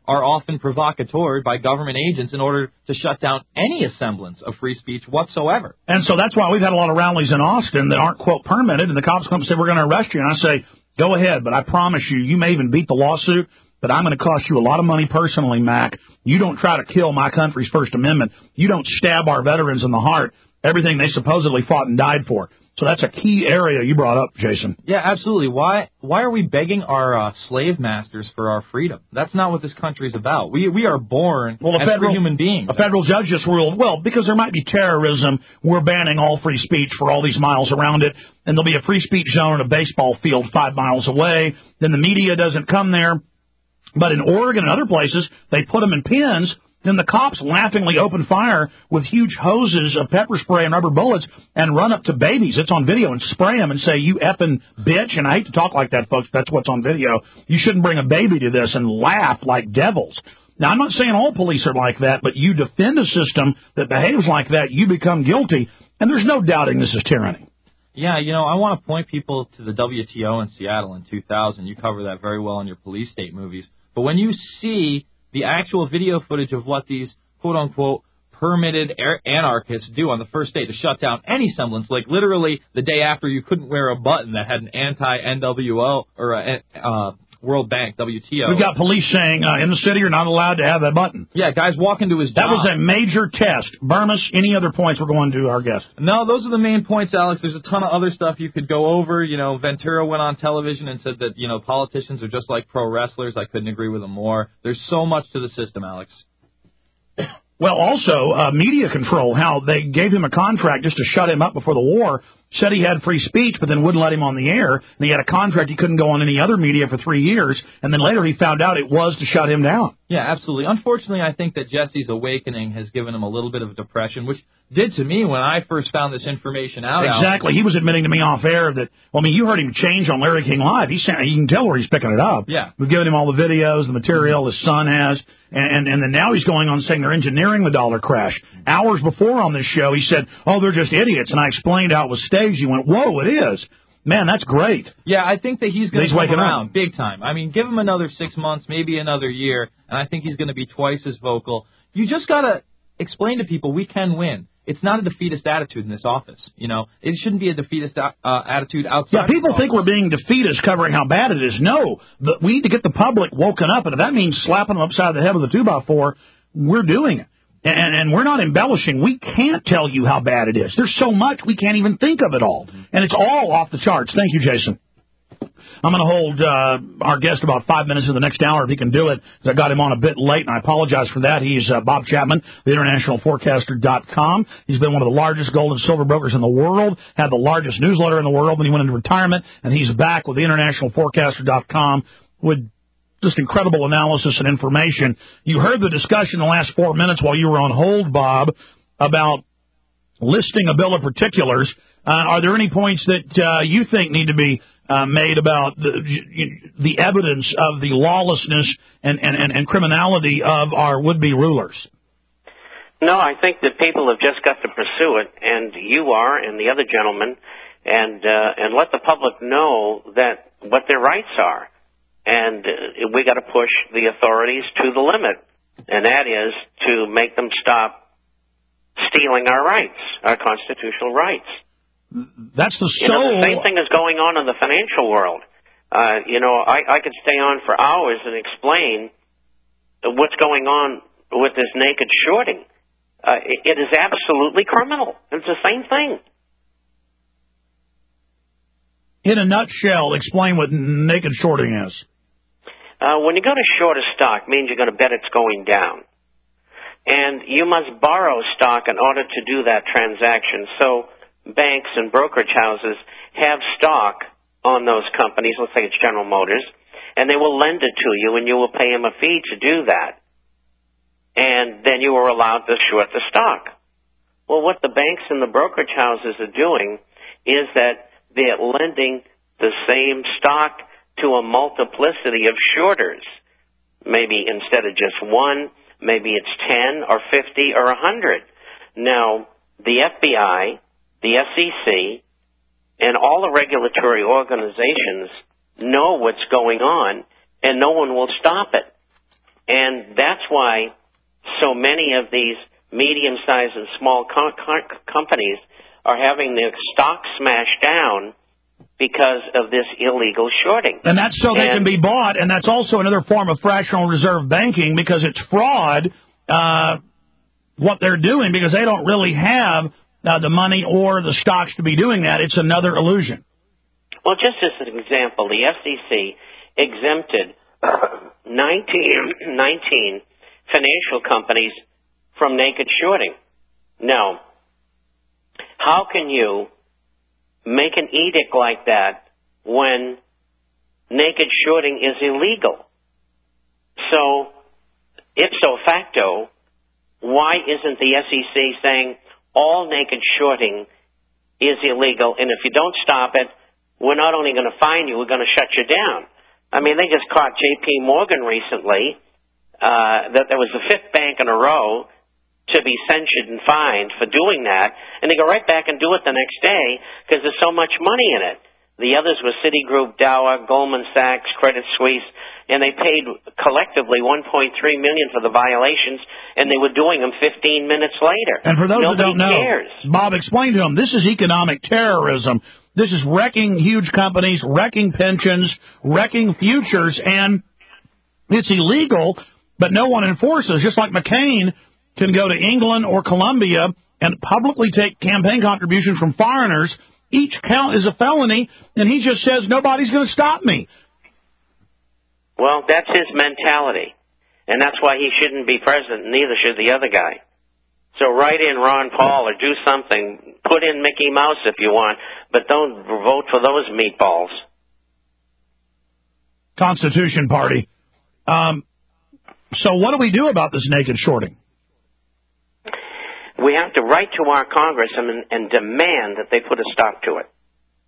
are often provocatory by government agents in order to shut down any semblance of free speech whatsoever. And so that's why we've had a lot of rallies in Austin that aren't, quote, permitted, and the cops come and say, we're going to arrest you. And I say, go ahead, but I promise you, you may even beat the lawsuit, but I'm going to cost you a lot of money personally, Mac. You don't try to kill my country's First Amendment. You don't stab our veterans in the heart, everything they supposedly fought and died for. So that's a key area you brought up, Jason. Yeah, absolutely. Why are we begging our slave masters for our freedom? That's not what this country's about. We are born as free human beings. A federal judge just ruled, well, because there might be terrorism, we're banning all free speech for all these miles around it, and there'll be a free speech zone in a baseball field 5 miles away. Then the media doesn't come there. But in Oregon and other places, they put them in pens. Then the cops laughingly open fire with huge hoses of pepper spray and rubber bullets and run up to babies. It's on video and spray them and say, you effing bitch. And I hate to talk like that, folks. That's what's on video. You shouldn't bring a baby to this and laugh like devils. Now, I'm not saying all police are like that, but you defend a system that behaves like that, you become guilty. And there's no doubting this is tyranny. Yeah, I want to point people to the WTO in Seattle in 2000. You cover that very well in your police state movies. But when you see the actual video footage of what these quote-unquote permitted anarchists do on the first day to shut down any semblance, like literally the day after you couldn't wear a button that had an anti-NWO or World Bank, WTO. We've got police saying in the city you're not allowed to have that button. Yeah, guys walk into his job. That was a major test. Burmis, any other points we're going to our guest? No, those are the main points, Alex. There's a ton of other stuff you could go over. Ventura went on television and said that, politicians are just like pro wrestlers. I couldn't agree with him more. There's so much to the system, Alex. Well, also, media control, how they gave him a contract just to shut him up before the war, said he had free speech, but then wouldn't let him on the air, and he had a contract he couldn't go on any other media for 3 years, and then later he found out it was to shut him down. Yeah, absolutely. Unfortunately, I think that Jesse's awakening has given him a little bit of a depression, which did to me when I first found this information out. Exactly. He was admitting to me off air that, you heard him change on Larry King Live. You can tell where he's picking it up. Yeah. We've given him all the videos, the material his son has, and then now he's going on saying they're engineering the dollar crash. Hours before on this show, he said, they're just idiots, and I explained how it was staged. He went, whoa, it is. Man, that's great. Yeah, I think that he's going to come around up big time. Give him another 6 months, maybe another year, and I think he's going to be twice as vocal. You just got to explain to people we can win. It's not a defeatist attitude in this office. It shouldn't be a defeatist attitude outside. Yeah, people think we're being defeatist covering how bad it is. No, we need to get the public woken up, and if that means slapping them upside the head with a 2x4, we're doing it. And we're not embellishing. We can't tell you how bad it is. There's so much we can't even think of it all. And it's all off the charts. Thank you, Jason. I'm going to hold our guest about 5 minutes in the next hour if he can do it, because I got him on a bit late, and I apologize for that. He's Bob Chapman, the internationalforecaster.com. He's been one of the largest gold and silver brokers in the world, had the largest newsletter in the world when he went into retirement, and he's back with the internationalforecaster.com with just incredible analysis and information. You heard the discussion the last 4 minutes while you were on hold, Bob, about listing a bill of particulars. Are there any points that you think need to be made about the evidence of the lawlessness and criminality of our would-be rulers? No, I think that people have just got to pursue it, and you are, and the other gentleman, and let the public know that what their rights are. And we got to push the authorities to the limit, and that is to make them stop stealing our rights, our constitutional rights. That's the soul. The same thing is going on in the financial world. I could stay on for hours and explain what's going on with this naked shorting. It is absolutely criminal. It's the same thing. In a nutshell, explain what naked shorting is. When you go to short a stock, it means you're going to bet it's going down. And you must borrow stock in order to do that transaction. So banks and brokerage houses have stock on those companies, let's say it's General Motors, and they will lend it to you, and you will pay them a fee to do that. And then you are allowed to short the stock. Well, what the banks and the brokerage houses are doing is that they're lending the same stock to a multiplicity of shorters. Maybe instead of just one, maybe it's 10 or 50 or 100. Now, the FBI, the SEC, and all the regulatory organizations know what's going on, and no one will stop it. And that's why so many of these medium-sized and small companies are having their stock smashed down because of this illegal shorting. And that's so they can be bought, and that's also another form of fractional reserve banking because it's fraud, what they're doing, because they don't really have the money or the stocks to be doing that. It's another illusion. Well, just as an example, the SEC exempted 19 financial companies from naked shorting. Now, how can you make an edict like that when naked shorting is illegal? So, ipso facto, why isn't the SEC saying all naked shorting is illegal, and if you don't stop it, we're not only going to fine you, we're going to shut you down? I mean, they just caught J.P. Morgan recently, that there was the fifth bank in a row to be censured and fined for doing that, and they go right back and do it the next day because there's so much money in it. The others were Citigroup, Dow, Goldman Sachs, Credit Suisse, and they paid collectively $1.3 million for the violations, and they were doing them 15 minutes later. And for those Nobody that don't know, cares. Bob, explain to them, this is economic terrorism. This is wrecking huge companies, wrecking pensions, wrecking futures, and it's illegal, but no one enforces. Just like McCain can go to England or Colombia and publicly take campaign contributions from foreigners. Each count is a felony, and he just says, nobody's going to stop me. Well, that's his mentality, and that's why he shouldn't be president, neither should the other guy. So write in Ron Paul or do something. Put in Mickey Mouse if you want, but don't vote for those meatballs. Constitution Party. So what do we do about this naked shorting? We have to write to our congressmen and demand that they put a stop to it.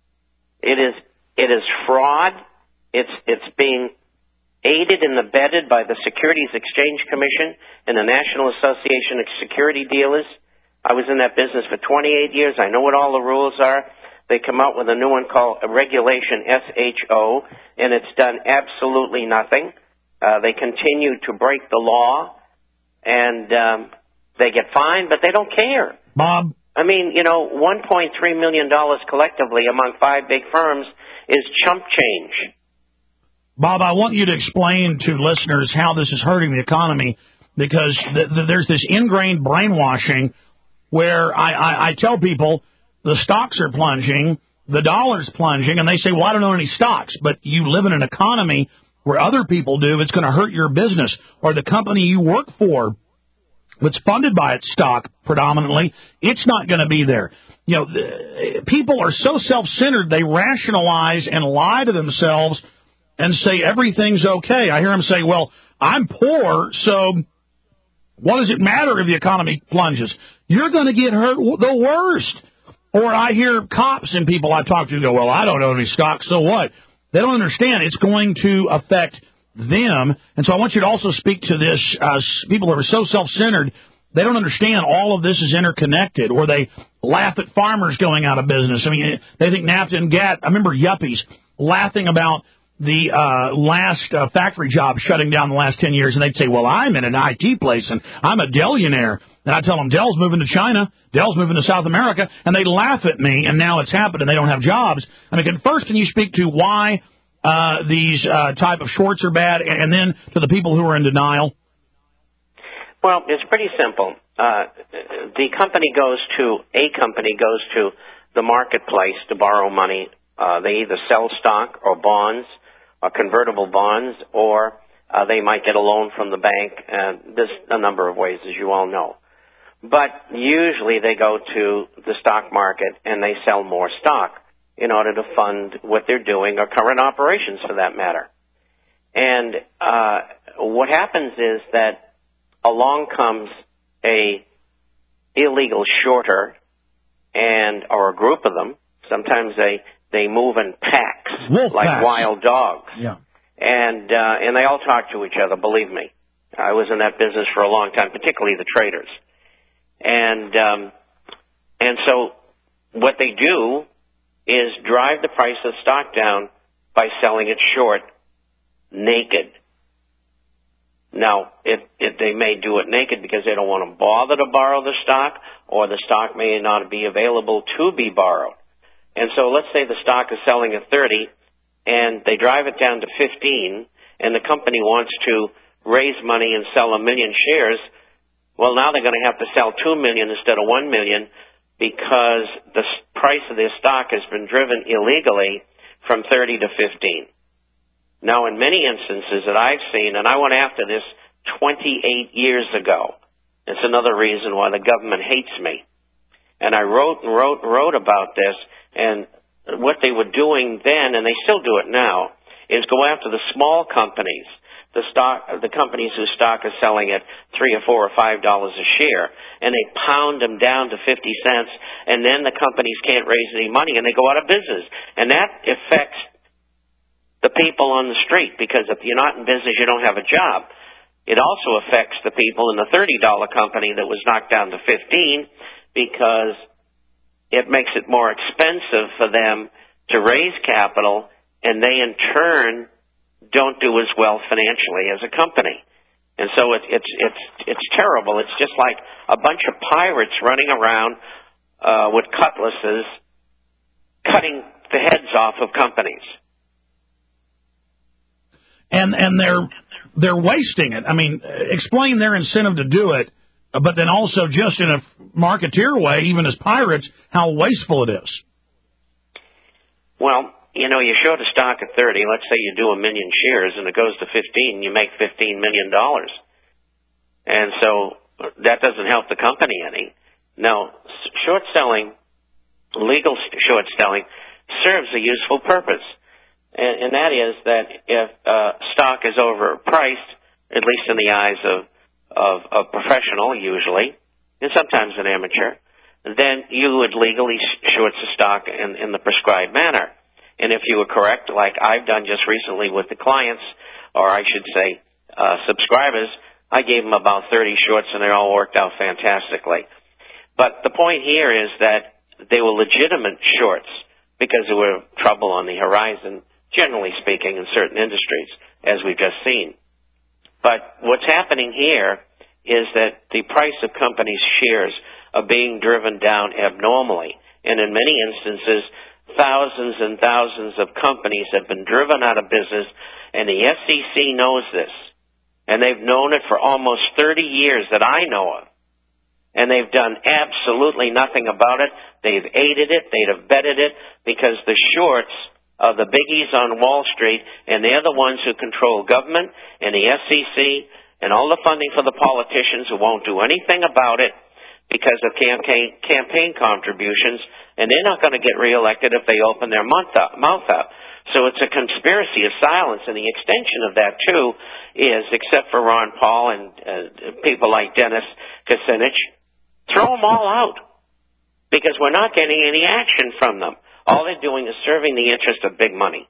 It is fraud. It's being aided and abetted by the Securities Exchange Commission and the National Association of Security Dealers. I was in that business for 28 years. I know what all the rules are. They come out with a new one called Regulation SHO, and it's done absolutely nothing. They continue to break the law, and they get fined, but they don't care. Bob? I mean, $1.3 million collectively among 5 big firms is chump change. Bob, I want you to explain to listeners how this is hurting the economy, because there's this ingrained brainwashing where I tell people the stocks are plunging, the dollar's plunging, and they say, well, I don't know any stocks. But you live in an economy where other people do. It's going to hurt your business, or the company you work for that's funded by its stock predominantly, it's not going to be there. People are so self-centered, they rationalize and lie to themselves and say everything's okay. I hear them say, well, I'm poor, so what does it matter if the economy plunges? You're going to get hurt the worst. Or I hear cops and people I talk to go, well, I don't own any stocks, so what? They don't understand. It's going to affect them. And so I want you to also speak to this, people who are so self-centered, they don't understand all of this is interconnected, or they laugh at farmers going out of business. I mean, they think NAFTA and GATT, I remember yuppies laughing about the last factory job shutting down the last 10 years, and they'd say, well, I'm in an IT place, and I'm a Dellionaire. And I tell them, Dell's moving to China, Dell's moving to South America, and they laugh at me, and now it's happened, and they don't have jobs. I mean, first, can you speak to why these type of shorts are bad, and then to the people who are in denial? Well, it's pretty simple. A company goes to the marketplace to borrow money. They either sell stock or bonds or convertible bonds, or they might get a loan from the bank. There's a number of ways, as you all know. But usually they go to the stock market and they sell more stock in order to fund what they're doing, or current operations for that matter. And what happens is that along comes a illegal shorter or a group of them. Sometimes they move in packs, like wild dogs. Yeah. And they all talk to each other, believe me. I was in that business for a long time, particularly the traders. And so what they do is drive the price of stock down by selling it short, naked. Now, they may do it naked because they don't want to bother to borrow the stock, or the stock may not be available to be borrowed. And so let's say the stock is selling at 30, and they drive it down to 15, and the company wants to raise money and sell 1 million shares. Well, now they're going to have to sell 2 million instead of 1 million because the price of their stock has been driven illegally from 30 to 15. Now, in many instances that I've seen, and I went after this 28 years ago. It's another reason why the government hates me. And I wrote about this, and what they were doing then, and they still do it now, is go after the small companies, the companies whose stock is selling at $3 or $4 or $5 a share, and they pound them down to 50 cents, and then the companies can't raise any money, and they go out of business. And that affects the people on the street, because if you're not in business, you don't have a job. It also affects the people in the $30 company that was knocked down to 15, because it makes it more expensive for them to raise capital, and they in turn don't do as well financially as a company. And so it's terrible. It's just like a bunch of pirates running around with cutlasses, cutting the heads off of companies. And they're wasting it. I mean, explain their incentive to do it, but then also just in a marketeer way, even as pirates, how wasteful it is. Well, you know, you short a stock at 30. Let's say you do 1 million shares and it goes to 15. You make $15 million. And so that doesn't help the company any. Now, short selling, legal short selling, serves a useful purpose. And that is that if stock is overpriced, at least in the eyes of a professional usually, and sometimes an amateur, then you would legally short the stock in the prescribed manner. And if you were correct, like I've done just recently with the clients, or I should say subscribers, I gave them about 30 shorts and they all worked out fantastically. But the point here is that they were legitimate shorts because there were trouble on the horizon, generally speaking, in certain industries, as we've just seen. But what's happening here is that the price of companies' shares are being driven down abnormally. And in many instances, thousands and thousands of companies have been driven out of business, and the SEC knows this. And they've known it for almost 30 years that I know of. And they've done absolutely nothing about it. They've aided it, they've abetted it, because the shorts are the biggies on Wall Street, and they're the ones who control government and the SEC and all the funding for the politicians who won't do anything about it because of campaign contributions, and they're not going to get reelected if they open their mouth up. So it's a conspiracy of silence, and the extension of that, too, is, except for Ron Paul and people like Dennis Kucinich, throw them all out, because we're not getting any action from them. All they're doing is serving the interest of big money.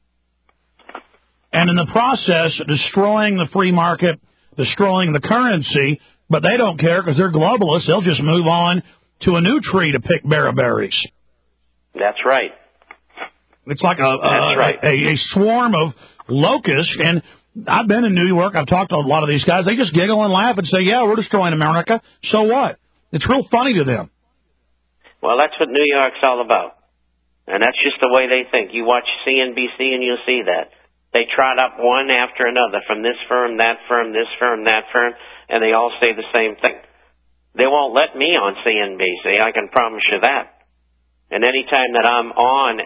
And in the process, destroying the free market, destroying the currency, but they don't care because they're globalists. They'll just move on to a new tree to pick berries. That's right. It's like a swarm of locusts, and I've been in New York. I've talked to a lot of these guys. They just giggle and laugh and say, yeah, we're destroying America. So what? It's real funny to them. Well, that's what New York's all about. And that's just the way they think. You watch CNBC and you'll see that. They trot up one after another from this firm, that firm, this firm, that firm, and they all say the same thing. They won't let me on CNBC, I can promise you that. And any time that I'm on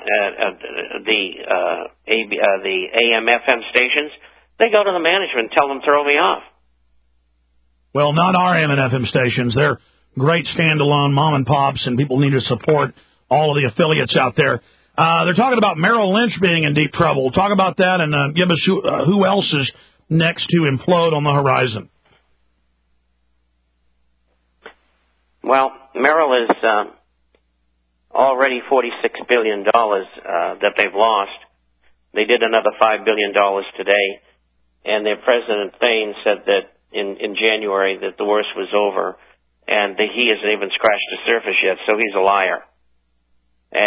the AM/FM stations, they go to the management and tell them to throw me off. Well, not our AM and FM stations. They're great standalone mom and pops, and people need to support all of the affiliates out there. They're talking about Merrill Lynch being in deep trouble. Talk about that and give us who else is next to implode on the horizon. Well, Merrill is already $46 billion that they've lost. They did another $5 billion today, and their President Thain said that in January that the worst was over, and that he hasn't even scratched the surface yet, so he's a liar.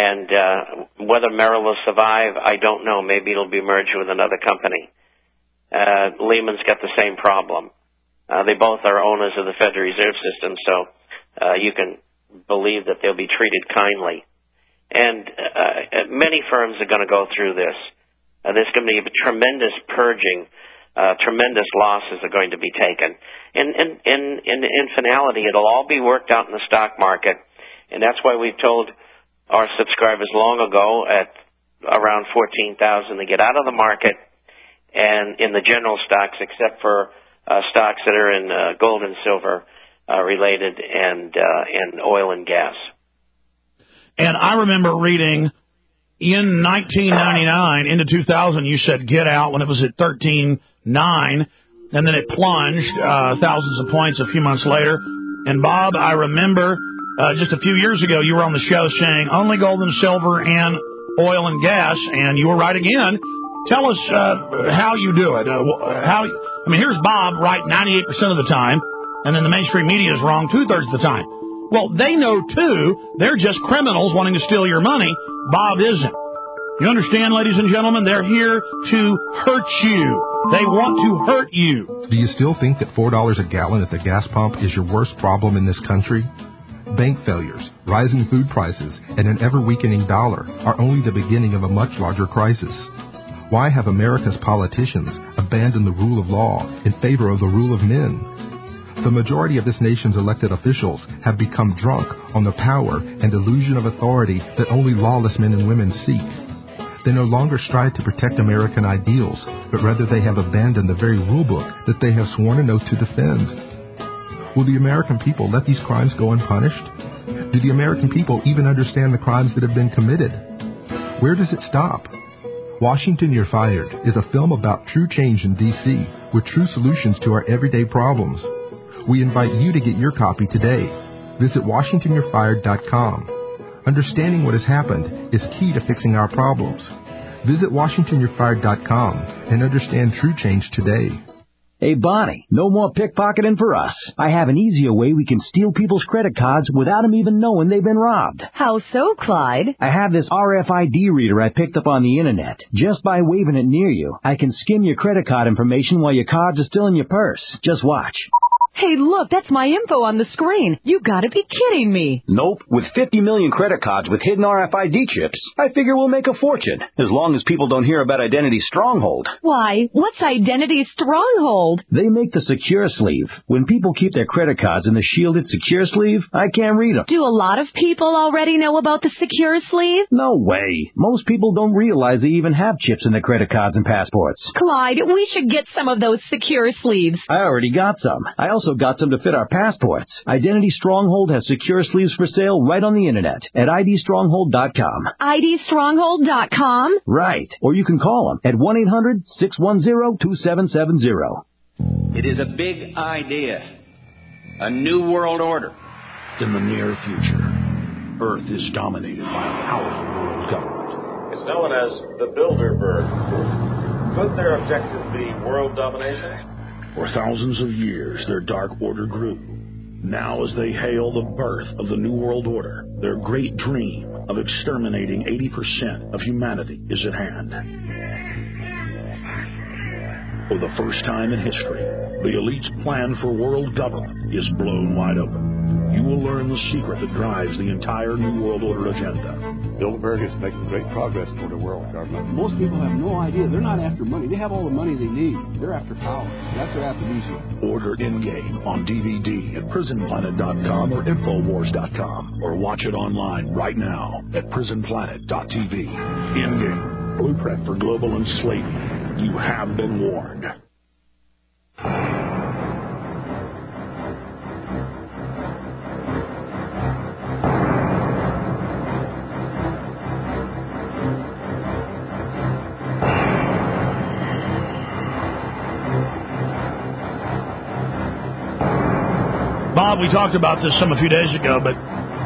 And whether Merrill will survive, I don't know. Maybe it'll be merged with another company. Lehman's got the same problem. They both are owners of the Federal Reserve System, so you can believe that they'll be treated kindly. And many firms are going to go through this. There's going to be a tremendous purging. Tremendous losses are going to be taken. In finality, it'll all be worked out in the stock market, and that's why we've told our subscribers long ago at around 14,000 to get out of the market and in the general stocks, except for stocks that are in gold and silver related and oil and gas. And I remember reading in 1999 into 2000, you said get out when it was at 13.9, and then it plunged thousands of points a few months later. And Bob, I remember just a few years ago you were on the show saying only gold and silver and oil and gas, and you were right again. Tell us how you do it. Here's Bob right 98% of the time, and then the mainstream media is wrong 2/3 of the time. Well, they know, too. They're just criminals wanting to steal your money. Bob isn't. You understand, ladies and gentlemen? They're here to hurt you. They want to hurt you. Do you still think that $4 a gallon at the gas pump is your worst problem in this country? Bank failures, rising food prices, and an ever-weakening dollar are only the beginning of a much larger crisis. Why have America's politicians abandoned the rule of law in favor of the rule of men? The majority of this nation's elected officials have become drunk on the power and illusion of authority that only lawless men and women seek. They no longer strive to protect American ideals, but rather they have abandoned the very rule book that they have sworn an oath to defend. Will the American people let these crimes go unpunished? Do the American people even understand the crimes that have been committed? Where does it stop? Washington, You're Fired is a film about true change in D.C. with true solutions to our everyday problems. We invite you to get your copy today. Visit WashingtonYou'reFired.com. Understanding what has happened is key to fixing our problems. Visit WashingtonYou'reFired.com and understand true change today. Hey, Bonnie, no more pickpocketing for us. I have an easier way we can steal people's credit cards without them even knowing they've been robbed. How so, Clyde? I have this RFID reader I picked up on the internet. Just by waving it near you, I can skim your credit card information while your cards are still in your purse. Just watch. Hey, look, that's my info on the screen. You gotta be kidding me. Nope. With 50 million credit cards with hidden RFID chips, I figure we'll make a fortune, as long as people don't hear about Identity Stronghold. Why, what's Identity Stronghold? They make the secure sleeve. When people keep their credit cards in the shielded secure sleeve, I can't read them. Do a lot of people already know about the secure sleeve? No way. Most people don't realize they even have chips in their credit cards and passports. Clyde, we should get some of those secure sleeves. I already got some. I also got some to fit our passports. Identity Stronghold has secure sleeves for sale right on the internet at idstronghold.com. idstronghold.com? Right. Or you can call them at 1-800-610-2770. It is a big idea. A new world order. In the near future, Earth is dominated by a powerful world government. It's known as the Bilderberg Group. Could their objective be world domination? For thousands of years, their dark order grew. Now, as they hail the birth of the New World Order, their great dream of exterminating 80% of humanity is at hand. For the first time in history, the elite's plan for world government is blown wide open. You will learn the secret that drives the entire New World Order agenda. Bilderberg is making great progress toward a world government. Most people have no idea. They're not after money. They have all the money they need. They're after power. That's their aphrodisiac. Order Endgame on DVD at PrisonPlanet.com or Infowars.com, or watch it online right now at PrisonPlanet.tv. Endgame, blueprint for global enslavement. You have been warned. Bob, we talked about this a few days ago, but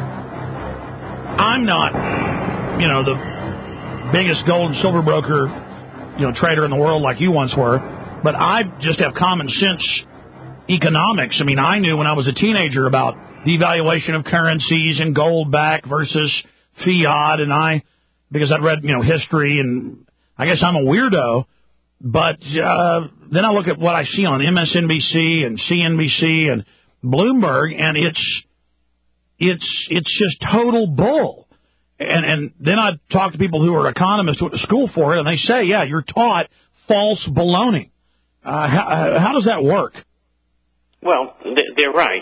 I'm not, the biggest gold and silver broker, trader in the world like you once were, but I just have common sense economics. I mean, I knew when I was a teenager about devaluation of currencies and gold back versus fiat, and because I'd read, history, and I guess I'm a weirdo, But then I look at what I see on MSNBC and CNBC and Bloomberg, and it's just total bull. And then I talk to people who are economists who went to school for it, and they say, yeah, you're taught false baloney. How does that work? Well, they're right.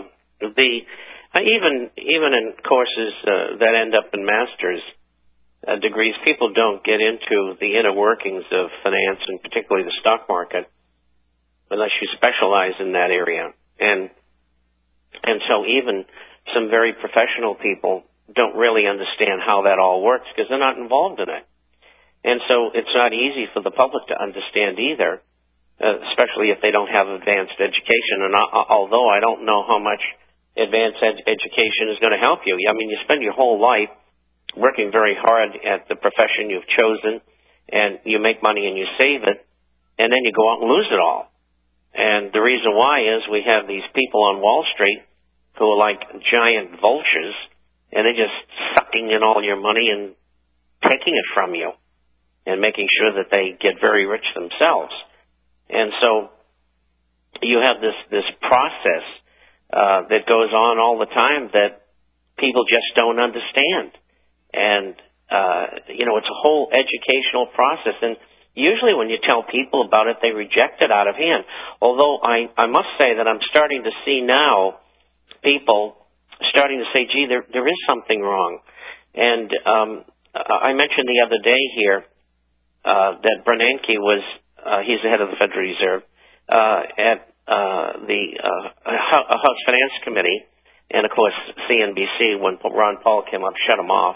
Even in courses that end up in master's degrees, people don't get into the inner workings of finance, and particularly the stock market, unless you specialize in that area. And so even some very professional people don't really understand how that all works because they're not involved in it. And so it's not easy for the public to understand either, especially if they don't have advanced education. And although I don't know how much advanced education is going to help you. I mean, you spend your whole life working very hard at the profession you've chosen, and you make money and you save it, and then you go out and lose it all. And the reason why is we have these people on Wall Street who are like giant vultures, and they're just sucking in all your money and taking it from you and making sure that they get very rich themselves. And so you have this process that goes on all the time that people just don't understand. And, it's a whole educational process. And usually when you tell people about it, they reject it out of hand. Although I must say that I'm starting to see now people starting to say, gee, there is something wrong. And I mentioned the other day here that Bernanke he's the head of the Federal Reserve, at the House Finance Committee, and of course CNBC, when Ron Paul came up, shut him off.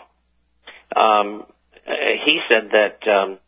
He said that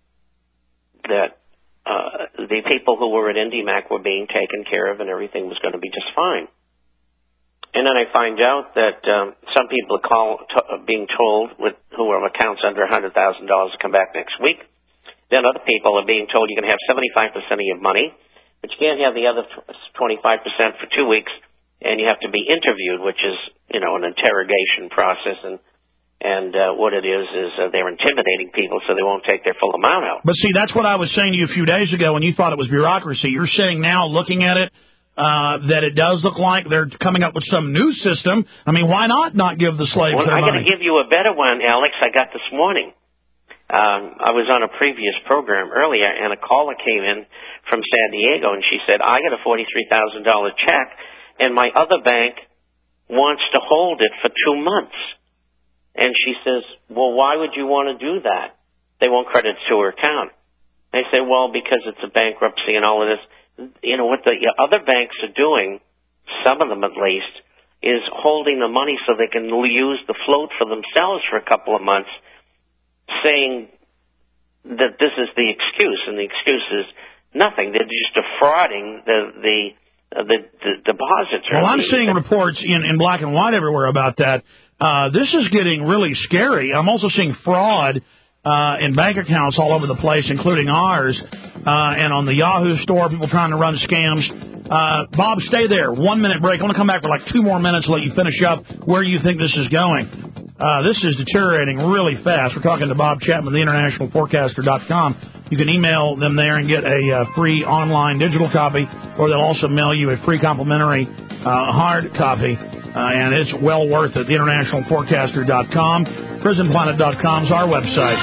the people who were at IndyMac were being taken care of and everything was going to be just fine. And then I find out that some people are being told who have accounts under $100,000 to come back next week. Then other people are being told you can have 75% of your money, but you can't have the other 25% for 2 weeks, and you have to be interviewed, which is, an interrogation process. And what it is they're intimidating people so they won't take their full amount out. But see, that's what I was saying to you a few days ago when you thought it was bureaucracy. You're saying now, looking at it, that it does look like they're coming up with some new system. I mean, why not give the slaves their money? I'm going to give you a better one, Alex, I got this morning. I was on a previous program earlier, and a caller came in from San Diego, and she said, I got a $43,000 check, and my other bank wants to hold it for 2 months. And she says, well, why would you want to do that? They won't credit it to her account. They say, well, because it's a bankruptcy and all of this. What the other banks are doing, some of them at least, is holding the money so they can use the float for themselves for a couple of months, saying that this is the excuse, and the excuse is nothing. They're just defrauding the depositor. Well, I'm seeing reports in black and white everywhere about that. This is getting really scary. I'm also seeing fraud in bank accounts all over the place, including ours, and on the Yahoo store, people trying to run scams. Bob, stay there. 1 minute break. I want to come back for like 2 more minutes and let you finish up where you think this is going. This is deteriorating really fast. We're talking to Bob Chapman, the internationalforecaster.com. You can email them there and get a free online digital copy, or they'll also mail you a free complimentary hard copy. And it's well worth it. TheInternationalForecaster.com. PrisonPlanet.com is our website.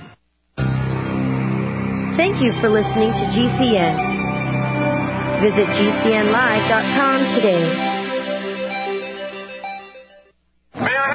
Thank you for listening to GCN. Visit GCNlive.com today.